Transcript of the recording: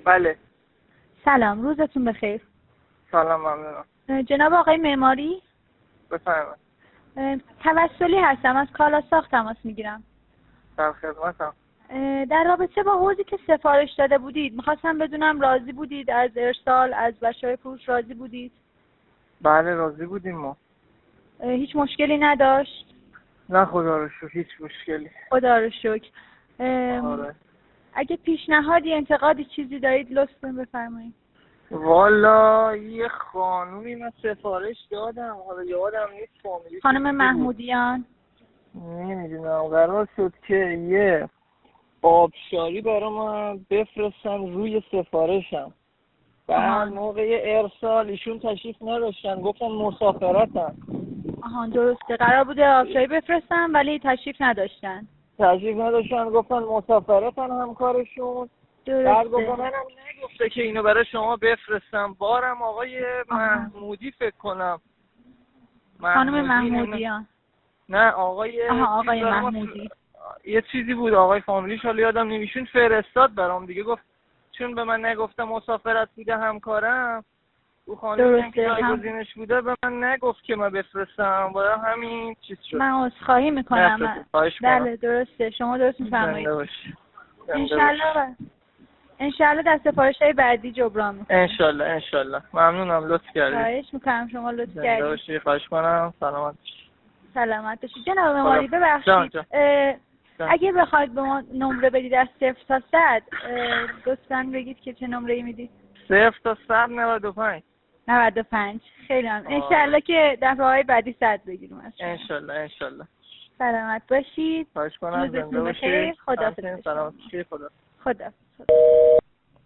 بله. سلام، روزتون بخیر. سلام، ممنونم. جناب آقای معماری؟ بفرمایید. توسلی هستم، از کالا ساخت تماس میگیرم. در خدمتم. در رابطه با حوضی که سفارش داده بودید میخواستم بدونم راضی بودید از ارسال، از بچه‌های فروش راضی بودید؟ بله راضی بودیم ما. هیچ مشکلی نداشت؟ نه خدا رو شکر هیچ مشکلی. خدا رو شکر. آره. اگه پیشنهادی، انتقادی، چیزی دارید لطفاً بفرمایید. والا یه خانومی من سفارش دادم، حالا یادم نیست فامیلی. خانم محمودیان؟ نمیدونم، قرار شد که یه آبشاری برای من بفرستن روی سفارشم. بعد موقع ارسال ایشون تشریف نداشتن، گفتن مسافرتن. درسته، قرار بوده آبشاری بفرستن ولی تشریف نداشتن. گفتن مسافرتن همکارشون. بعد گفتم منم نگفته که اینو برای شما بفرستم. بارم آقای محمودی فکر کنم. خانم محمودیان؟ نه آقای محمودی. یه چیزی بود آقای فامیلیش، حالا یادم نمیشون فرستاد برام دیگه. گفت چون به من نگفتم مسافرت بوده همکارم، او خانمی که جایگزینش بوده به من نگفت که من بفرستم، باید همین چیز شد. من عذرخواهی میکنم. بله درسته، شما درست میفرمایید. انشالله در سفارش‌های بعدی جبران میکنم. انشالله. ممنونم، لطف کردید. خواهش میکنم، شما لطف کردید. خواهش کنم. سلامت باشید. جناب معماری ببخشید، اگه بخواید به ما نمره بدید از 0 تا 100 لطفاً بگید که چه نمره‌ای میدید؟ 0 تا 100 95. 95. خیلی ممنون. انشالله که دفعه‌های بعدی 100 بگیریم از شما. انشالله. سلامت باشید. خواهش کنم. روزتون بخیر. خدا. سلامت باشید. خدا.